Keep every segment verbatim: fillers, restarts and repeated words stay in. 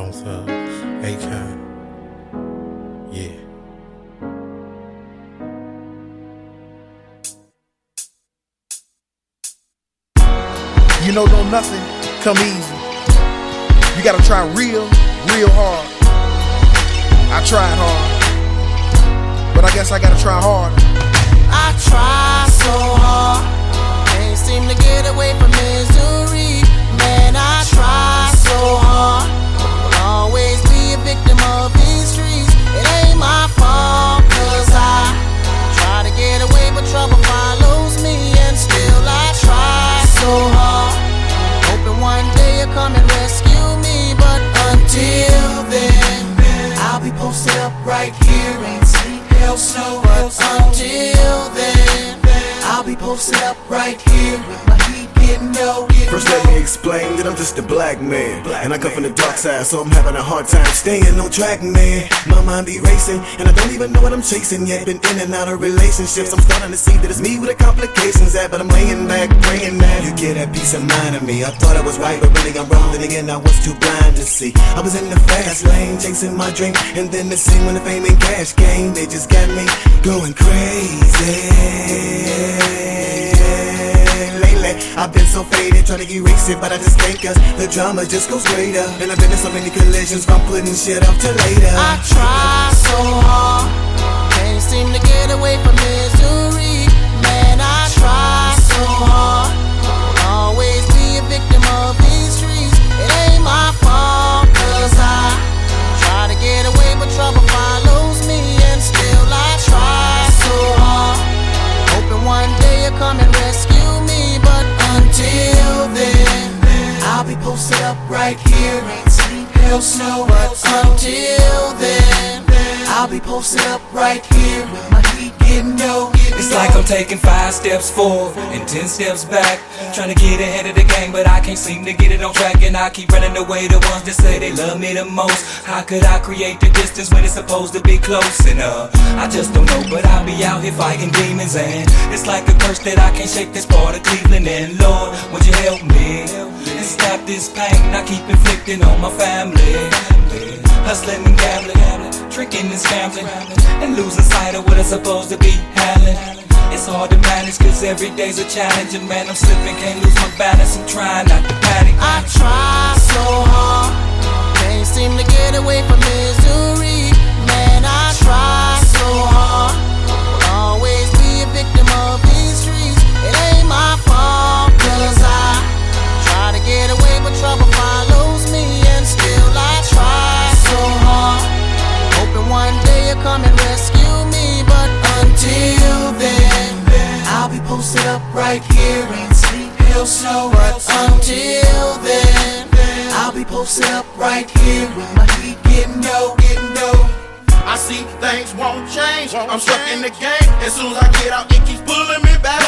Bone Thugs, Akon, yeah. You know, don't nothing come easy. You gotta try real, real hard. I tried hard, but I guess I gotta try harder. I try so hard, can't seem to get away from misery. Man, I try so hard, will always be a victim of these streets. It ain't my fault, cause I try to get away, but trouble follows me. And still I try so hard, hoping one day you'll come and rescue me. But until then, I'll be posted up right here in sleep, hell, snow. But until then, I'll be posted up right here with my heat getting low. First let me explain that I'm just a black man, and I come from the dark side, so I'm having a hard time staying on track, man. My mind be racing, and I don't even know what I'm chasing yet. Been in and out of relationships, I'm starting to see that it's me with the complications at. But I'm laying back, praying that you get that peace of mind of me. I thought I was right, but really I'm wrong. Then again, I was too blind to see. I was in the fast lane, chasing my dream, and then the scene when the fame and cash came, they just got me going crazy. I've been so faded, trying to erase it, but I just can't, cause the drama just goes greater. And I've been in so many collisions from putting shit off till later. I try so hard, can't seem to get away from misery. Man, I try so hard, will always be a victim of these streets. It ain't my fault, cause I try to get away, but trouble follows me. And still I try so hard, hoping one day you'll come and rescue me. But until then, I'll be posted up right here in sleep, hell, snow. But until then, I'll be posted up right here with my heat getting low. It's like I'm taking five steps forward and ten steps back, trying to get ahead of the game, but I can't seem to get it on track. And I keep running away the ones that say they love me the most. How could I create the distance when it's supposed to be close enough? I just don't know, but I'll be out here fighting demons. And it's like a curse that I can't shake this part of Cleveland. And Lord, would you help me and stop this pain I keep inflicting on my family? Hustling and gambling, drinking and scrambling, and losing sight of what I'm supposed to be handling. It's hard to manage, cause every day's a challenge. And man, I'm slipping, can't lose my balance. I'm trying not to panic. I try so hard, can't seem to get away from misery. Man, I try so hard, will always be a victim of these streets. It ain't my fault, cause I try to get away, but trouble follows me. And still I try so hard, hoping one day you'll come and rescue me. But until then, I'll be posted up right here in sleep, hell, snow. But until then, I'll be posted up right here with my heat getting low, getting low. I see things won't change. I'm stuck in the game. As soon as I get out, it keeps pulling me back.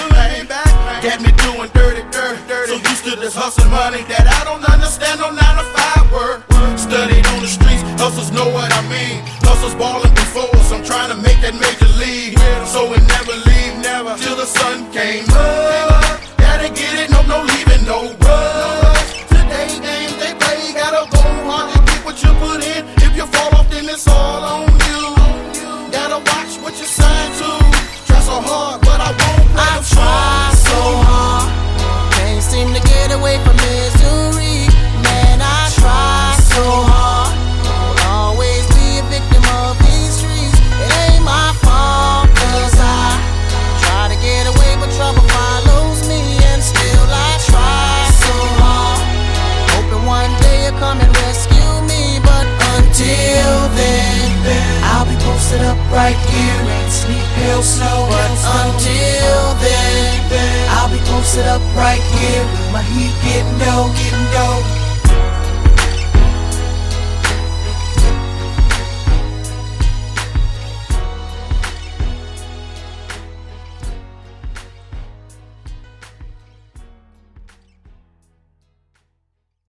Got me doing dirty, dirty, dirty. So used to this hustle money that I don't understand. No nine to five work. Studied on the streets, hustles know what I mean. Hustles balling before us, I'm trying to make that major league. So we never leave, never till the sun came up. Gotta get it, no, no leaving, no rush. Today games they play, gotta go hard and get what you put in. If you fall off, then it's all on you. Gotta watch what you sign to. Try so hard, but I won't play. I try so hard, can't seem to get away from misery. Man, I try so hard, will always be a victim of these streets. It ain't my fault, cause I try to get away, but trouble follows me. And still I try so hard, hoping one day you'll come and rescue me. But until then, I'll be posted up right here in sleep, hell, snow. But until then, I'll be posted up right here with my heat getting low, getting low.